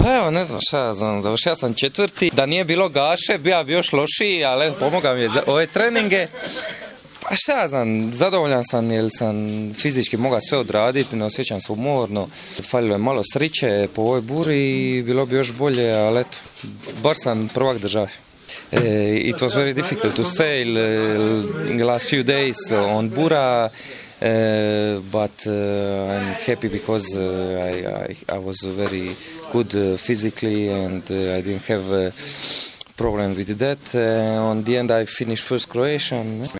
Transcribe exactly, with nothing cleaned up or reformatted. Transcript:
Pa evo, ne znam šta znam, završio sam četvrti, da nije bilo Gaše, bio bi još lošiji, ali pomogao mi je za ove treninge. Pa šta ja znam, zadovoljan sam jer sam fizički mogao sve odraditi, ne osjećam se umorno. Falilo je malo sriće po ovoj buri i bilo bi još bolje, ali eto, bar sam prvak države. Uh, it was very difficult to sail uh, in the last few days on Bura, uh, but uh, I'm happy because uh, I, I, I was very good uh, physically and uh, I didn't have a problem with that. Uh, on the end I finished first Croatian.